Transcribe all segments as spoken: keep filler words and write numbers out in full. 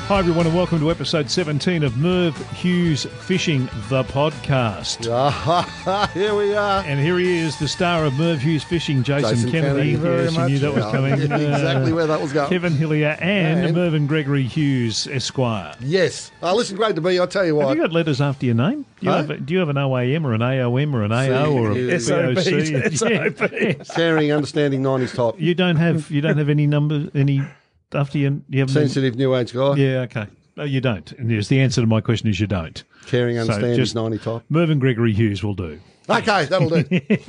Hi everyone and welcome to episode seventeen of Merv Hughes Fishing, the podcast. Ah, here we are. And here he is, the star of Merv Hughes Fishing, Jason, Jason Kennedy. Kennedy. Yes, you knew that was coming. Yeah, exactly where that was going. Kevin Hillier and, And- Mervyn Gregory Hughes, Esquire. Yes. Oh, listen, great to be. I'll tell you Have what. you got letters after your name? Do you, Huh? have, a- do you have an O A M or an A O M or an A O or a S B O O C? B. Yeah. Caring, understanding, nineties type. You don't have you don't have any number any after you you haven't Sensitive, new age guy. Yeah, okay. No, you don't. And yes, the answer to my question is you don't. Caring, So understanding, just- ninety type. Mervyn Gregory Hughes will do. Okay, that'll do.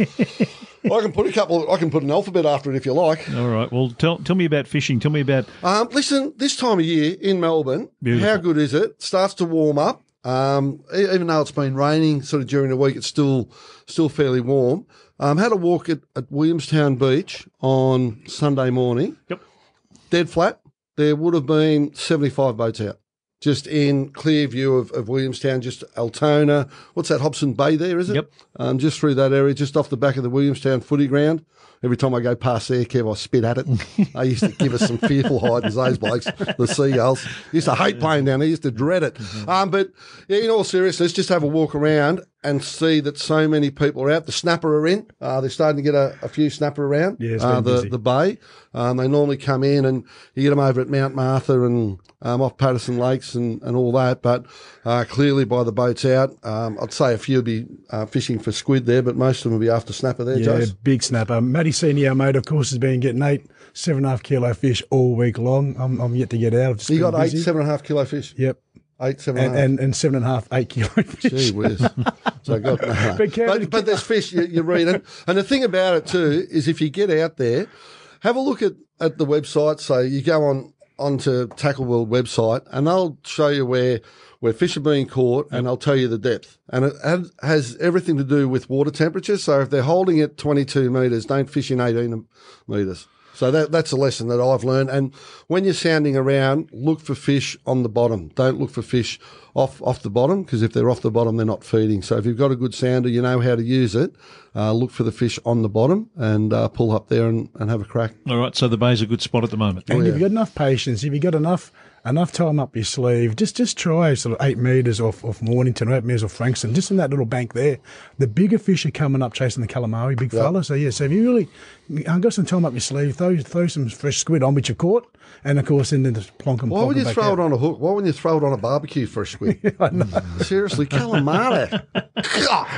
I can put a couple. I can put an alphabet after it if you like. All right. Well, tell tell me about fishing. Tell me about Um, listen, this time of year in Melbourne, Beautiful. how good is it? Starts to warm up. Um, e- even though it's been raining sort of during the week, it's still still fairly warm. Um, had a walk at, at Williamstown Beach on Sunday morning. Yep. Dead flat. There would have been seventy-five boats out. Just in clear view of, of Williamstown, just Altona. What's that, Hobson Bay there, is it? Yep. Um, just through that area, just off the back of the Williamstown footy ground. Every time I go past there, Kev, I spit at it. They used to give us some fearful hidings, those blokes, the seagulls. Used to hate playing down there, used to dread it. Um, but yeah, in all seriousness, just have a walk around and see that so many people are out. The snapper are in. Uh, they're starting to get a, a few snapper around Yeah, it's uh, been the, busy. the bay. Um, they normally come in and you get them over at Mount Martha and um, off Patterson Lakes and, and all that. But uh, clearly by the boats out, um, I'd say a few will be uh, fishing for squid there, but most of them will be after snapper there, Yeah, Jace. big snapper. Matty Senior, mate, of course, has been getting eight, seven and a half kilo fish all week long. I'm, I'm yet to get out. I've just You been got eight, busy. seven and a half kilo fish? Yep. Eight, seven and And, a half. and, and seven and a half, eight kilo fish. Gee whiz. So I got, no, no. But Kevin- but, but there's fish you, you read it. And the thing about it too is if you get out there, have a look at, at the website. So you go on onto Tackle World website and they'll show you where where fish are being caught and they'll tell you the depth. And it has, has everything to do with water temperature. So if they're holding it twenty-two metres, don't fish in eighteen metres. So that that's a lesson that I've learned. And when you're sounding around, look for fish on the bottom. Don't look for fish off off the bottom, because if they're off the bottom, they're not feeding. So if you've got a good sounder, you know how to use it. Uh, look for the fish on the bottom and uh, pull up there and, and have a crack. All right. So the bay's a good spot at the moment. And Oh, if yeah. you've got enough patience, if you've got enough enough time up your sleeve, just just try sort of eight metres off, off Mornington or eight metres off Frankston, just in that little bank there. The bigger fish are coming up chasing the calamari, big fella. So, yeah, so if you really I've got some time up your sleeve, throw, throw some fresh squid on which you've caught, and, of course, then just plonk them, Why plonk would them you back throw out. it on a hook? Why wouldn't you throw it on a barbecue for a squid? I know. Seriously, calamari. God.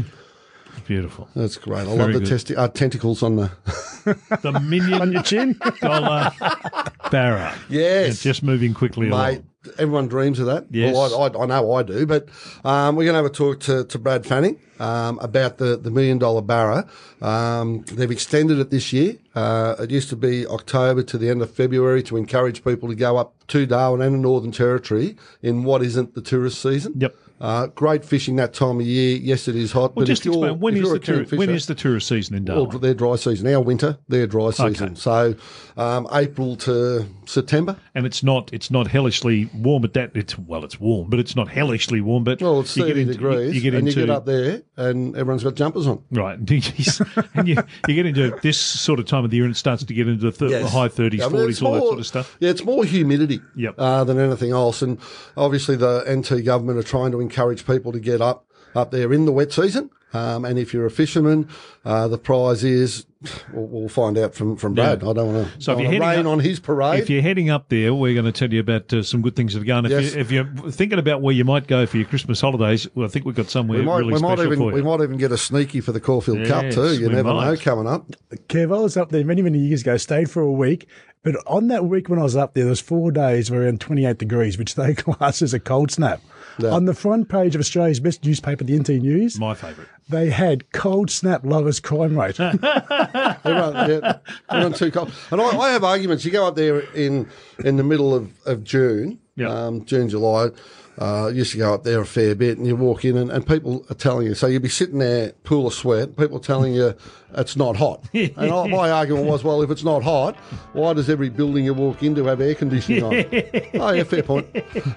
Beautiful. That's great. I Very love the good. testi- uh, tentacles on the... The million On your chin. dollar barra. Yes. It's just moving quickly Mate, along. everyone dreams of that. Yes. Well, I, I, I know I do, but um, we're going to have a talk to, to Brad Fanning um, about the, the million dollar barra. Um, they've extended it this year. Uh, it used to be October to the end of February to encourage people to go up to Darwin and the Northern Territory in what isn't the tourist season. Yep. Uh, great fishing that time of year. Yes, it is hot. Well, but just if you're, explain, when if is you're the a keen tour- when fisher- is the tourist season in well, Darwin? their dry season. Our winter, their dry season. Okay. So um, April to September. And it's not it's not hellishly warm at that. It's well, it's warm, but it's not hellishly warm. But Well, it's you thirty get into, degrees, You, you get and into you get up there, and everyone's got jumpers on. right, and you you get into this sort of time of the year, and it starts to get into the, thir- the high thirties, Yeah, I mean, forties, it's all that more- sort of stuff. Yeah, it's more humidity Yep. uh, than anything else. And obviously the N T government are trying to encourage people to get up up there in the wet season. Um, and if you're a fisherman, uh, the prize is, we'll, we'll find out from, from Brad. Yeah. I don't want to So if you're rain heading up- on his parade. If you're heading up there, we're going to tell you about uh, some good things that are going. If, Yes. you, if you're thinking about where you might go for your Christmas holidays, well, I think we've got somewhere we might, really we might special even for you. we might even get a sneaky for the Caulfield Cup Yes, too. You we never might. know coming up. Kev, I was up there many, many years ago, stayed for a week. But on that week when I was up there, there was four days were around twenty-eight degrees, which they class as a cold snap. Yeah. On the front page of Australia's best newspaper, the N T News, My favourite. they had cold snap lowest crime rate. Everyone, yeah, everyone too cold. And I, I have arguments. You go up there in in the middle of, of June, Yeah. um, June, July. Uh, used to go up there a fair bit, and you walk in, and, and people are telling you. So you'd be sitting there, pool of sweat. People telling you it's not hot. And I, my argument was, well, if it's not hot, why does every building you walk into have air conditioning on? Oh, yeah, fair point.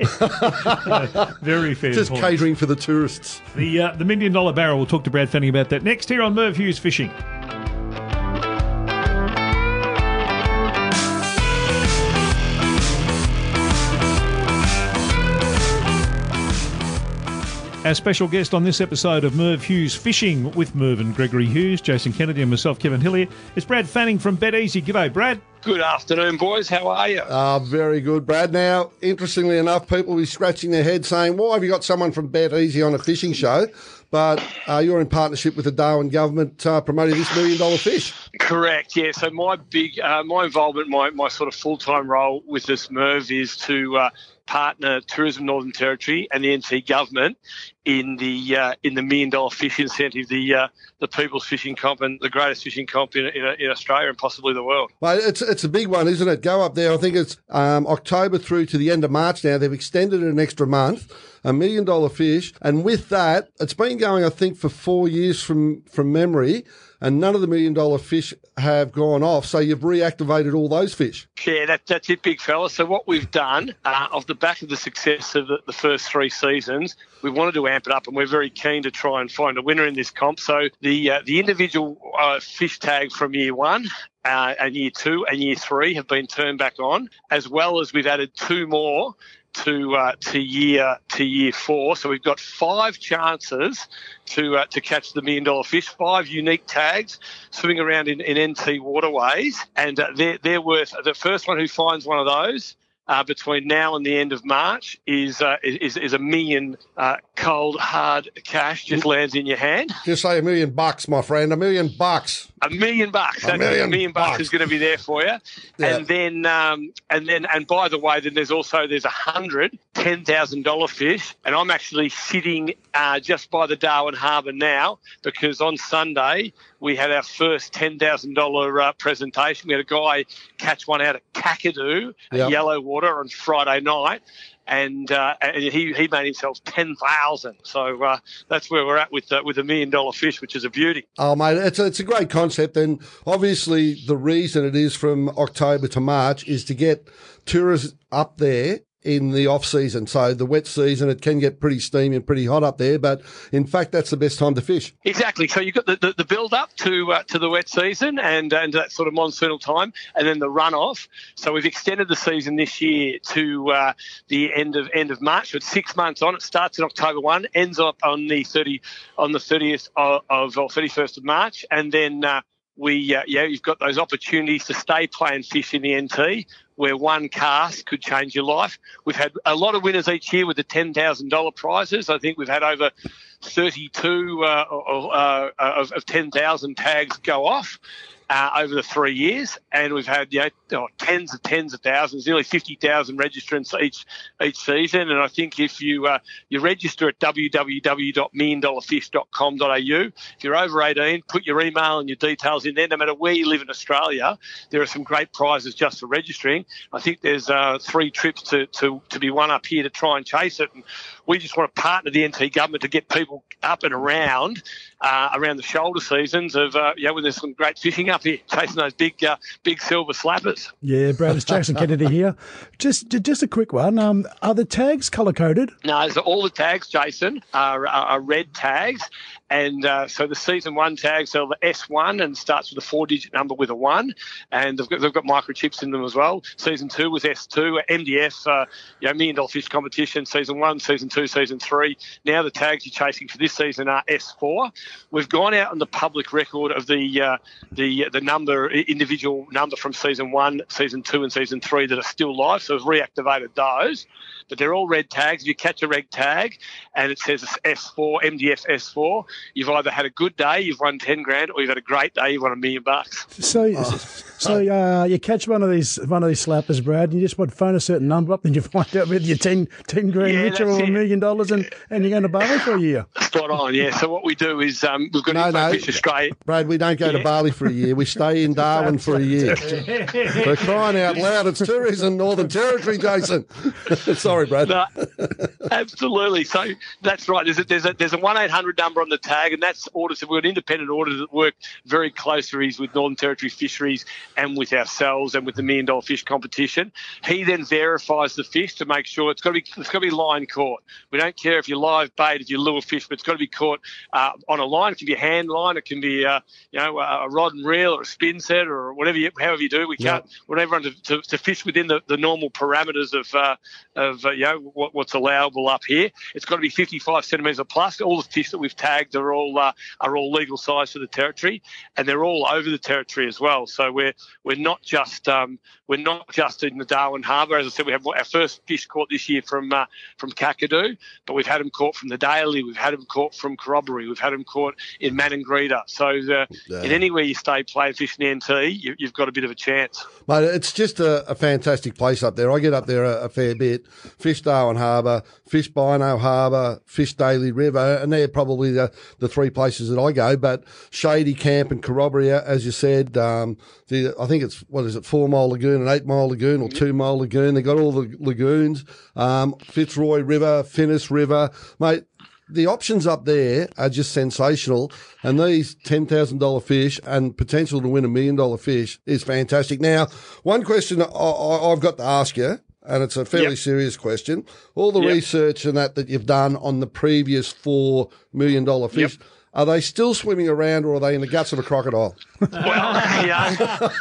Very fair Just point. catering for the tourists. The, uh, the Million Dollar Barrel. We'll talk to Brad Fanning about that next here on Merv Hughes Fishing. Our special guest on this episode of Merv Hughes Fishing with Merv and Gregory Hughes, Jason Kennedy and myself, Kevin Hillier, is Brad Fanning from BetEasy. G'day, Brad. Good afternoon, boys. How are you? Uh, very good, Brad. Now, interestingly enough, people will be scratching their head saying, why have you got someone from BetEasy on a fishing show? But uh, you're in partnership with the Darwin government uh, promoting this million dollar fish. Correct, yeah. So my big, uh, my involvement, my, my sort of full-time role with this Merv is to uh, partner Tourism Northern Territory and the N T government in the uh, in the million dollar fish incentive, the uh, the People's Fishing Comp, and the greatest fishing comp in, in, in Australia and possibly the world. Well, it's it's a big one, isn't it? Go up there. I think it's um, October through to the end of March now. They've extended it an extra month. A million dollar fish. And with that, it's been going, I think, for four years from, from memory, and none of the million dollar fish have gone off. So you've reactivated all those fish. Yeah, that, that's it, big fella. So what we've done, uh, off the back of the success of the, the first three seasons, we wanted to amp it up, and we're very keen to try and find a winner in this comp. So the uh, the individual uh, fish tag from year one uh, and year two and year three have been turned back on, as well as we've added two more to uh, to year to year four. So we've got five chances to uh, to catch the million dollar fish, five unique tags swimming around in, in N T waterways, and uh, they're they're worth, the first one who finds one of those Uh, between now and the end of March is uh, is is a million uh, cold hard cash just lands in your hand. Just say a million bucks, my friend. A million bucks. A million bucks. A million, a million bucks, bucks is going to be there for you. Yeah. And then um, and then and by the way, then there's also there's a hundred ten thousand dollar fish, and I'm actually sitting uh, just by the Darwin Harbour now because on Sunday we had our first ten thousand dollar uh, presentation. We had a guy catch one out at Kakadu, yep. yellow water, on Friday night. And, uh, and he, he made himself ten thousand. So uh, that's where we're at with uh, with a million dollar fish, which is a beauty. Oh, mate, it's a, it's a great concept. And obviously the reason it is from October to March is to get tourists up there in the off season. So the wet season, it can get pretty steamy and pretty hot up there, but in fact, that's the best time to fish. Exactly. So you've got the, the, the build up to uh, to the wet season and and that sort of monsoonal time, and then the runoff. So we've extended the season this year to uh, the end of end of March. So it's six months on. It starts in October first, ends up on the thirty on the thirtieth of, of or thirty-first of March, and then uh, we uh, yeah, you've got those opportunities to stay playing fish in the N T, where one cast could change your life. We've had a lot of winners each year with the ten thousand dollar prizes. I think we've had over thirty-two uh, uh, of, of ten thousand tags go off uh, over the three years. And we've had you know, tens of tens of thousands, nearly fifty thousand registrants each each season. And I think if you uh, you register at w w w dot million dollar fish dot com dot a u, if you're over eighteen, put your email and your details in there. No matter where you live in Australia, there are some great prizes just for registering. I think there's uh, three trips to, to, to be won up here to try and chase it. And we just want to partner the N T government to get people up and around uh, around the shoulder seasons of, uh, you know, when there's some great fishing up here, chasing those big uh, big silver slappers. Yeah, Brad, it's Jason Kennedy here. Just just a quick one. Um, are the tags colour-coded? No, so all the tags, Jason, are, are, are red tags. And uh, so the season one tags are the S one and starts with a four-digit number with a one, and they've got, they've got microchips in them as well. Season two was S two, M D F, uh, you know, million dollar fish competition. Season one, season two, season three. Now the tags you're chasing for this season are S four. We've gone out on the public record of the uh, the the number individual number from season one, season two, and season three that are still live. So we've reactivated those, but they're all red tags. If you catch a red tag and it says S four, M D F S four. You've either had a good day, you've won ten grand, or you've had a great day, you've won a million bucks. So, oh. so uh, you catch one of these one of these slappers, Brad, and you just want to phone a certain number up, and you find out whether you're ten, ten grand yeah, richer or a million dollars, and, and you're going to Bali for a year. Spot on, yeah. So what we do is um, we've got no, Info no. Fish Australia. Brad, we don't go yeah. to Bali for a year. We stay in Darwin for a year. We're crying out loud. It's tourism, Northern Territory, Jason. Sorry, Brad. No, absolutely. So that's right. There's a, there's a, there's a one eight hundred number on the tag, and that's auditors. We've got an independent auditor that work very closely with Northern Territory Fisheries and with ourselves and with the Million Dollar Fish competition. He then verifies the fish to make sure it's got to be it's got to be line caught. We don't care if you're live bait, if you lure fish, but it's got to be caught uh, on a line. It can be a hand line, it can be uh, you know a rod and reel or a spin set or whatever you, however you do. We can't. Yep. We want everyone to, to, to fish within the, the normal parameters of uh, of uh, you know what, what's allowable up here. It's got to be fifty-five centimetres or plus. All the fish that we've tagged are all uh, are all legal size for the territory, and they're all over the territory as well. So we're we're not just um, we're not just in the Darwin Harbour. As I said, we have our first fish caught this year from uh, from Kakadu, but we've had them caught from the Daly. We've had them caught from Corroboree. We've had them caught in Maningrida. So the, yeah. in anywhere you stay playing fish in the N T, you, you've got a bit of a chance. Mate, it's just a, a fantastic place up there. I get up there a, a fair bit. Fish Darwin Harbour, Fish Bino Harbour, Fish Daly River, and they're probably the, the three places that I go. But Shady Camp and Corroboree, as you said, um, the, I think it's, what is it, Four Mile Lagoon, an Eight Mile Lagoon, or Two Mile Lagoon. They've got all the lagoons. Um, Fitzroy River, Finnis River. Mate, the options up there are just sensational, and these ten thousand dollars fish and potential to win a million dollar fish is fantastic. Now, one question I, I, I've got to ask you, and it's a fairly yep. serious question. All the yep. research and that that you've done on the previous four million dollar fish, yep. are they still swimming around, or are they in the guts of a crocodile? Well, yeah.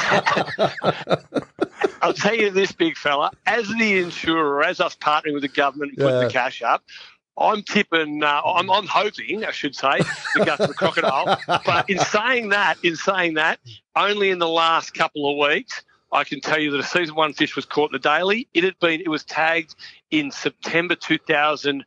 I'll tell you this, big fella, as the insurer, as us partnering with the government and putting Yeah. the cash up, I'm tipping, uh, I'm, I'm hoping, I should say, the guts of a crocodile. But in saying that, in saying that, only in the last couple of weeks, I can tell you that a season one fish was caught in the Daly. It had been, it was tagged in September two thousand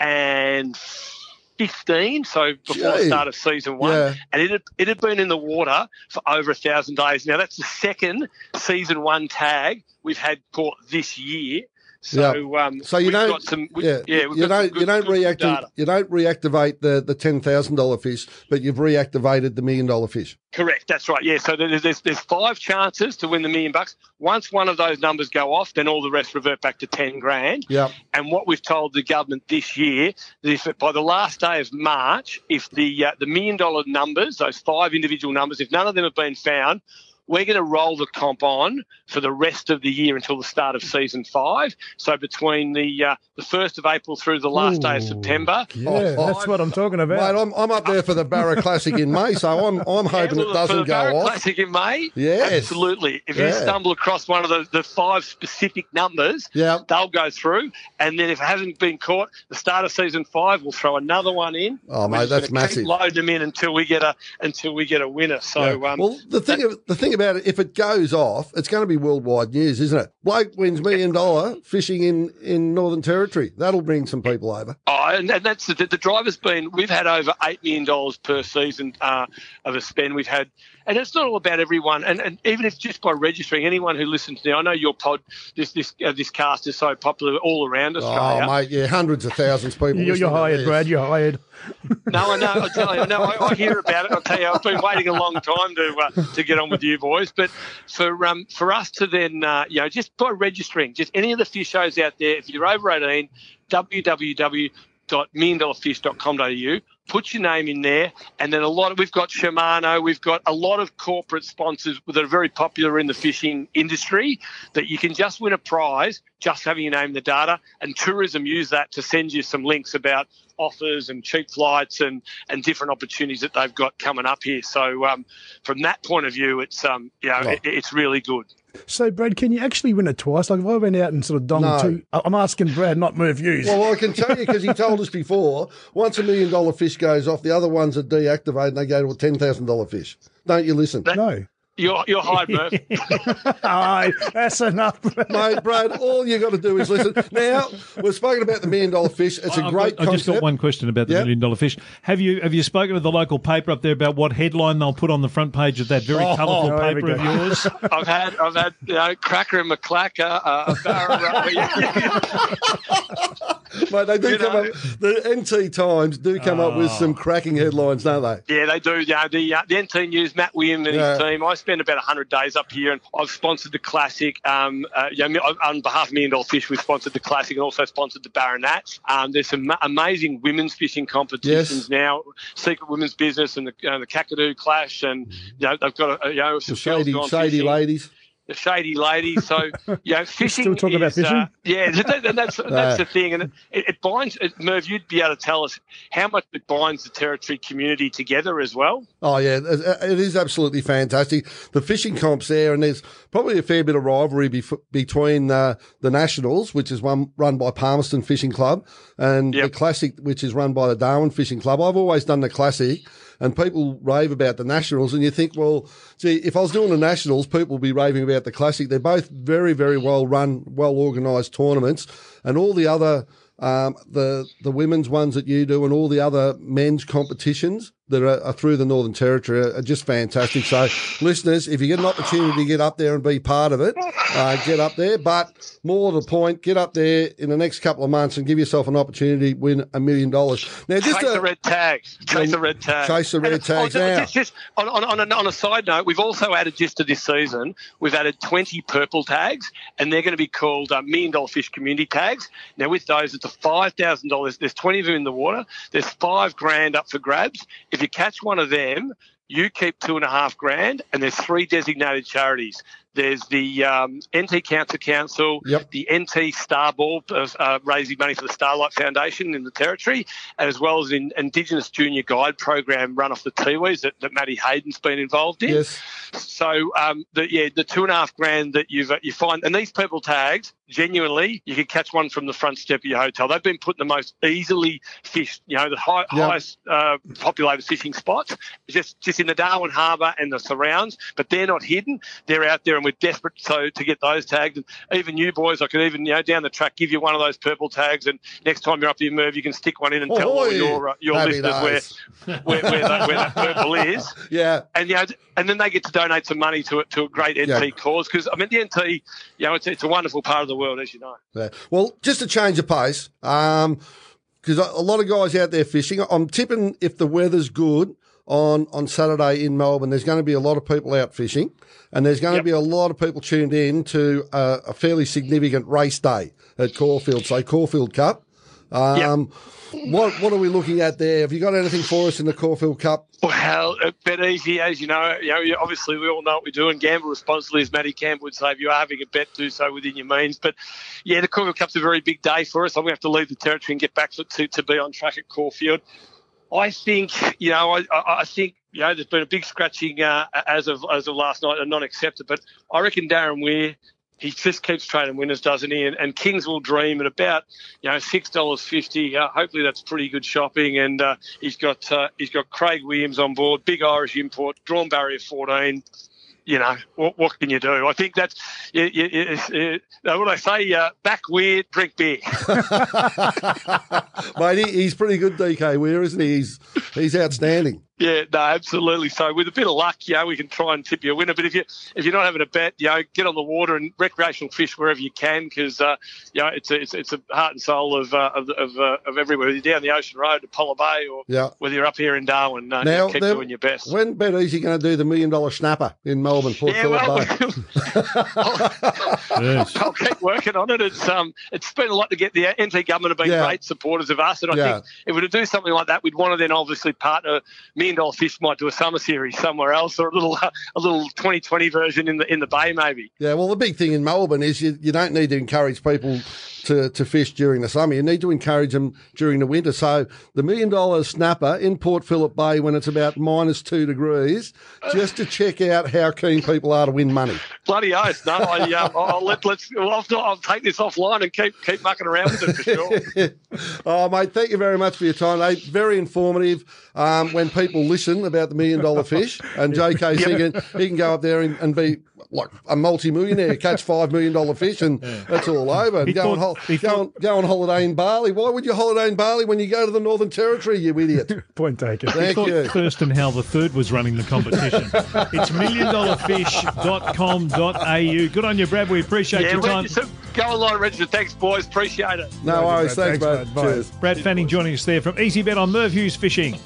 fifteen, so before Gee. the start of season one, Yeah. and it had, it had been in the water for over a thousand days. Now that's the second season one tag we've had caught this year. So, um, so you we've don't, got some, we, yeah, yeah, we've you got some don't, good, you don't good reactivate, data. you don't reactivate the the ten thousand dollar fish, but you've reactivated the million dollar fish. Correct, that's right. Yeah, so there's, there's there's five chances to win the million bucks. Once one of those numbers go off, then all the rest revert back to ten grand. Yeah. And what we've told the government this year is that by the last day of March, if the uh, the million dollar numbers, those five individual numbers, if none of them have been found, we're going to roll the comp on for the rest of the year until the start of season five. So between the uh, the first of April through the last day of Ooh. September. Yeah, Oh, that's what I'm talking about. Mate, I'm, I'm up there for the Barra Classic in May, so I'm I'm hoping Yeah, it well, doesn't for the go Barra off. Classic in May, Yes. absolutely. If you Yeah. stumble across one of the, the five specific numbers, Yeah. they'll go through. And then if it hasn't been caught, the start of season five, we'll throw another one in. Oh, We're mate, just that's gonna massive. Keep loading them in until we get a until we get a winner. So Yeah. um, well, the thing of, the thing about it, if it goes off, it's going to be worldwide news, isn't it? Bloke wins million dollar fishing in, in Northern Territory. That'll bring some people over. Oh, and, and that's the, the driver's been. We've had over eight million dollars per season uh, of a spend. We've had, and it's not all about everyone. And, and even if just by registering, anyone who listens now, I know your pod, this this uh, this cast is so popular all around Australia. Oh, mate, yeah, hundreds of thousands of people. You're, listening you're to hired, this. Brad. You're hired. No, I know. I tell you, no, I, I hear about it. I'll tell you, I've been waiting a long time to uh, to get on with you boys. But for um for us to then uh, you know just by registering, just any of the fish shows out there, if you're over eighteen, w w w dot million dollar fish dot com dot a u. Put your name in there, and then a lot of, we've got Shimano, we've got a lot of corporate sponsors that are very popular in the fishing industry that you can just win a prize just having your name in the data, and tourism use that to send you some links about offers and cheap flights and, and different opportunities that they've got coming up here. So um, from that point of view, it's um you know, Oh. it, it's really good. So, Brad, can you actually win it twice? Like, if I went out and sort of donged No. two, I'm asking Brad, not Merv Hughes. Well, I can tell you because he told us before, once a million dollar fish goes off, the other ones are deactivated and they go to a ten thousand dollar fish. Don't you listen? no. You're, you're hired, Murph. Aye, that's enough. Mate, Brad, all you got to do is listen. Now, we've spoken about the million dollar fish. It's a I've great got, I just got concept. one question about the Yep. million dollar fish. Have you have you spoken to the local paper up there about what headline they'll put on the front page of that very Oh, colourful oh, here we paper of go. yours? I've had, I've had, you know, Cracker and McClacker, uh, a Barra. Mate, they do You come know. up, the N T Times do come up with some cracking headlines, don't they? Yeah, they do. Yeah, the uh, the N T News, Matt William and Yeah. his team. I spend about one hundred days up here, and I've sponsored the Classic. Um, uh, you know, on behalf of Million Dollar Fish, we've sponsored the Classic and also sponsored the Baronat. Um, there's some ma- amazing women's fishing competitions Yes. now. Secret Women's Business and the, uh, the Kakadu Clash, and you know they've got a, you know some The shady, girls gone shady fishing. ladies. the shady lady. So, you know, fishing Still talking is, about fishing? Uh, yeah, and that's that's the thing. And it, it binds, it, Merv, you'd be able to tell us how much it binds the Territory community together as well. Oh, yeah, it is absolutely fantastic. The fishing comp's there, and there's probably a fair bit of rivalry bef- between uh, the Nationals, which is one run by Palmerston Fishing Club, and Yep. the Classic, which is run by the Darwin Fishing Club. I've always done the Classic, and people rave about the Nationals, and you think, well, gee, if I was doing the Nationals, people would be raving about the Classic. They're both very, very well run, well organised tournaments, and all the other um, the the women's ones that you do and all the other men's competitions that are, are through the Northern Territory are, are just fantastic. So, listeners, if you get an opportunity to get up there and be part of it, uh, get up there. But more to the point, get up there in the next couple of months and give yourself an opportunity to win a million dollars. Now, just Chase a, the red tags. Chase the red tags. Chase the red And, tags. oh, Now, just, just on, on, on, a, on a side note, we've also added just to this season, we've added twenty purple tags, and they're going to be called uh, Million Dollar Fish Community Tags. Now, with those, it's a five thousand dollars. There's twenty of them in the water. There's five grand up for grabs. If you catch one of them, you keep two and a half grand, and there's three designated charities. There's the um, N T Cancer Council, Yep. the N T Starball, uh, uh, raising money for the Starlight Foundation in the Territory, as well as an Indigenous Junior Guide program run off the Tiwis that, that Matty Hayden's been involved in. yes. So, um, the, yeah, the two and a half grand that you've uh, you find, and these purple tags, genuinely, you could catch one from the front step of your hotel. They've been put in the most easily fished, you know, the high, Yep. highest uh, populated fishing spots, just just in the Darwin Harbour and the surrounds. But they're not hidden; they're out there, and we're desperate so to get those tagged. And even you boys, I could even, you know, down the track give you one of those purple tags, and next time you're up your Merv, you can stick one in and tell all Ahoy! your uh, your Happy listeners where where, where, that, where that purple is. Yeah. And, you know, and then they get to donate some money to it to a great N T Yeah. cause, because I mean the N T, you know, it's it's a wonderful part of the world, as you know. Yeah. Well, just to change the pace, um, because a lot of guys out there fishing, I'm tipping if the weather's good on, on Saturday in Melbourne, there's going to be a lot of people out fishing, and there's going Yep. to be a lot of people tuned in to a, a fairly significant race day at Caulfield, so Caulfield Cup. Um, what what are we looking at there? Have you got anything for us in the Caulfield Cup? Well, a bit easy, as you know. You know, obviously we all know what we're doing. Gamble responsibly, as Matty Campbell would say. If you are having a bet, do so within your means. But yeah, the Caulfield Cup's a very big day for us. I'm going to have to leave the Territory and get back to to, to be on track at Caulfield. I think, you know, I, I I think, you know, there's been a big scratching uh, as of as of last night, and not accepted. But I reckon Darren Weir, he just keeps training winners, doesn't he? And, and Kings will dream at about, you know, six dollars fifty. Uh, hopefully that's pretty good shopping. And uh, he's got uh, he's got Craig Williams on board, big Irish import, drawn barrier fourteen. You know, what, what can you do? I think that's, you, you, you, you, what I say, uh, back weird, drink beer. Mate, he, he's pretty good, D K Weir, isn't he? He's, he's outstanding. Yeah, no, absolutely. So with a bit of luck, you know, we can try and tip you a winner. But if you if you're not having a bet, you know, get on the water and recreational fish wherever you can, because uh, you know it's a, it's it's a heart and soul of uh, of of, uh, of everywhere. Whether you're down the Ocean Road to Polar Bay, or Yeah. whether you're up here in Darwin, uh, Now, you keep there- doing your best. When Bet Easy going to do the million dollar snapper in Melbourne, Port Yeah, Phillip well, Bay? Yes. I'll keep working on it. It's um, it's been a lot to get. The N T government have been Yeah. great supporters of us, and I Yeah. think if we were to do something like that, we'd want to then obviously partner. Million Dollar Fish might do a summer series somewhere else, or a little a little twenty twenty version in the in the bay maybe. Yeah, well, the big thing in Melbourne is you, you don't need to encourage people to, to fish during the summer. You need to encourage them during the winter. So the million dollar snapper in Port Phillip Bay when it's about minus two degrees, just to check out how keen people are to win money. Bloody oath! No, I, um, I'll let let's. Well, I'll, I'll take this offline and keep keep mucking around with it for sure. Oh, mate, thank you very much for your time, mate. Very informative. Um, when people listen about the million dollar fish, and J K Sigan, he can go up there and, and be like a multi-millionaire, catch five million dollar fish, and that's all over. And He go, thought- on, hol- he go, thought- on, go on holiday in Bali. Why would you holiday in Bali when you go to the Northern Territory, you idiot? Point taken. Thank Thought you. Thurston Howell the third was running the competition. It's million dollar fish dot com dot a u. Good on you, Brad. We appreciate Yeah, your time. register, go online and register. Thanks, boys. Appreciate it. No worries. Thanks, Thanks, mate. mate. Bye. Cheers. Brad Fanning joining us there from Easy Bet on Merv Hughes Fishing.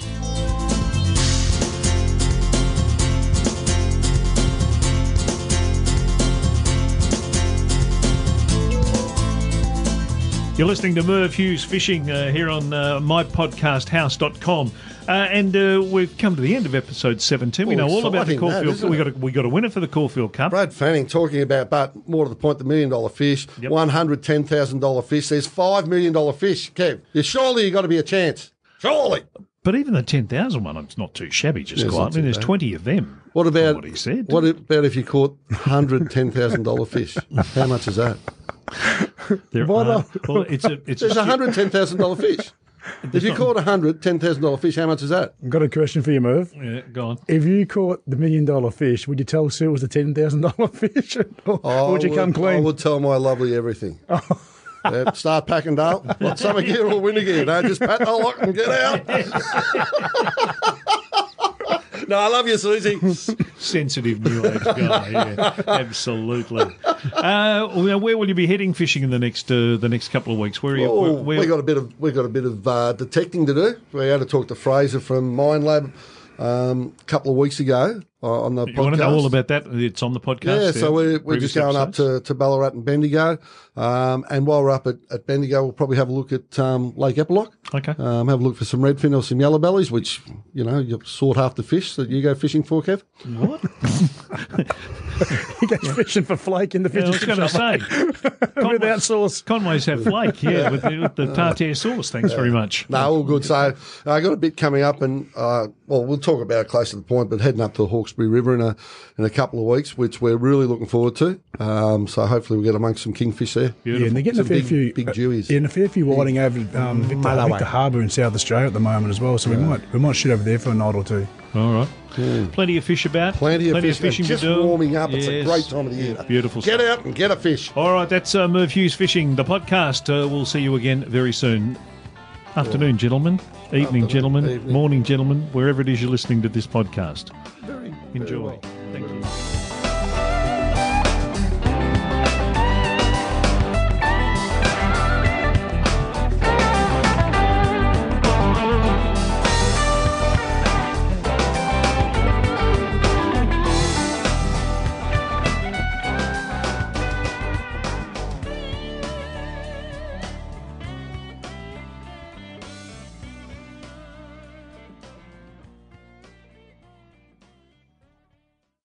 You're listening to Merv Hughes Fishing uh, here on uh, my podcast house dot com. Uh, and uh, we've come to the end of episode seventeen. We Oh, know all about the exciting that, Caulfield. isn't we it? got a, we got a winner for the Caulfield Cup. Brad Fanning talking about, but more to the point, the million dollar fish, Yep. one hundred ten thousand dollars fish. There's five million dollar fish, Kev. You surely you got to be a chance. Surely. But even the ten thousand one, it's not too shabby, just Yeah, it's quite. I not mean, too there's bad. twenty of them. What from about what he said? What about if you caught one hundred ten thousand dollars fish? How much is that? There What are- a- well, it's a it's There's a one hundred ten thousand dollars fish. If you caught one hundred ten thousand dollars fish, how much is that? I've got a question for you, Merv. Yeah, go on. If you caught the million dollar fish, would you tell Sue it was the ten thousand dollar fish, or, or would you come I clean? would tell my lovely everything. Yeah, start packing Dale. Want summer gear or winter gear? No, just pat the lock and get out. No, I love you, Susie. Sensitive new age guy, yeah, absolutely. Uh, well, where will you be heading fishing in the next uh, the next couple of weeks? Where are you? Oh, where, where, we got a bit of we got a bit of uh, detecting to do. We had to talk to Fraser from Mine Lab um, a couple of weeks ago uh, on the you podcast. want to know all about that? It's on the podcast. Yeah, so we're, we're Previous just going episodes. up to, to Ballarat and Bendigo. Um, and while we're up at, at Bendigo, we'll probably have a look at um, Lake Epilock. Okay. Um, have a look for some redfin or some yellow bellies, which, you know, you're sought after fish that you go fishing for, Kev. What? He goes fishing for flake in the Yeah, I fish was going to say. without sauce. Conways have flake, yeah, with the, with the tartare sauce. Thanks very much. No, all good. So I got a bit coming up, and uh, well, we'll talk about it close to the point. But heading up to the Hawkesbury River in a in a couple of weeks, which we're really looking forward to. Um, so hopefully we'll get amongst some kingfish there. Yeah, and they're getting a Some fair big- few big dewies. Yeah, and a fair few whiting over um, Victor, Malawi. Victor Harbour in South Australia at the moment as well. So we might we might shoot over there for a night or two. All right. Plenty of fish about. Plenty of fish. fishing Just to do. warming up. It's a Yes. great time of the year. Beautiful Get stuff. out and get a fish. All right, that's uh, Merv Hughes Fishing, the podcast. Uh, we'll see you again very soon. Afternoon, gentlemen. Evening, Afternoon, gentlemen. evening. Morning, gentlemen. Wherever it is you're listening to this podcast. Very, very Enjoy. well. Thank you.